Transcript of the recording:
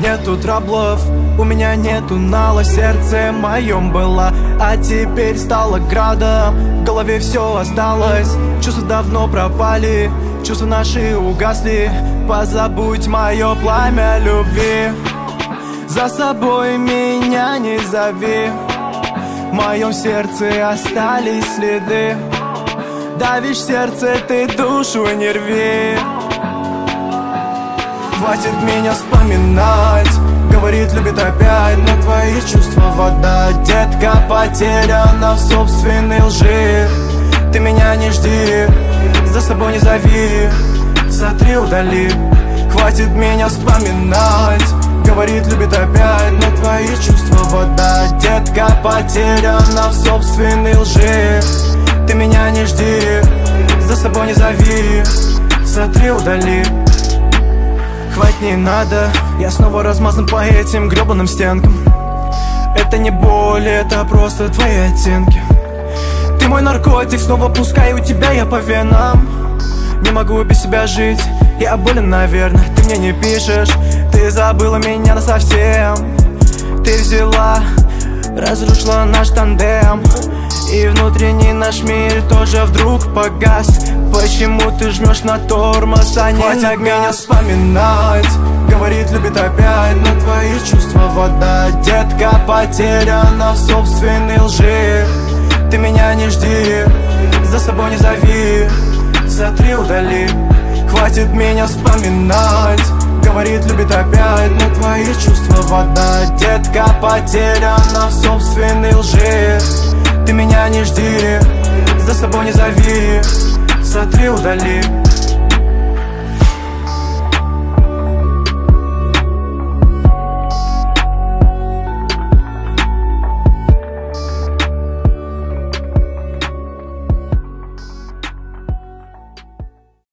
Нету траблов, у меня нету нала. Сердце моем было, а теперь стало градом. В голове все осталось, чувства давно пропали, чувства наши угасли. Позабудь мое пламя любви, за собой меня не зови. В моем сердце остались следы, давишь сердце, ты душу не рви. Хватит меня вспоминать, говорит, любит опять, но твои чувства вода. Детка потеряна в собственной лжи. Ты меня не жди, за собой не зови, сотри, удали. Хватит меня вспоминать, говорит, любит опять, но твои чувства вода. Детка потеряна в собственной лжи. Ты меня не жди, за собой не зови, сотри, удали. Хватит, не надо, я снова размазан по этим гребаным стенкам. Это не боль, это просто твои оттенки. Ты мой наркотик, снова пускай у тебя я по венам. Не могу без себя жить, я болен, наверное. Ты мне не пишешь, ты забыла меня насовсем. Ты взяла, разрушила наш тандем, и внутренний наш мир тоже вдруг погас. Почему ты жмешь на тормоз, а не хватит на газ? Меня вспоминать, говорит, любит опять, но твои чувства вода. Детка потеряна в собственной лжи. Ты меня не жди, за собой не зови, сотри, удали. Хватит меня вспоминать, говорит, любит опять, но твои чувства вода. Детка потеряна в собственной лжи. Ты меня не жди, за собой не зови, сотри, удали.